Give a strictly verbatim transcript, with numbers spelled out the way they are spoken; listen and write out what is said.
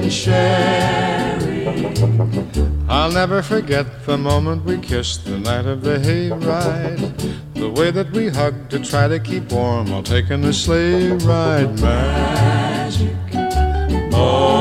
Sherry. I'll never forget the moment we kissed the night of the hayride. The way that we hugged to try to keep warm while taking a sleigh ride. Magic. Oh.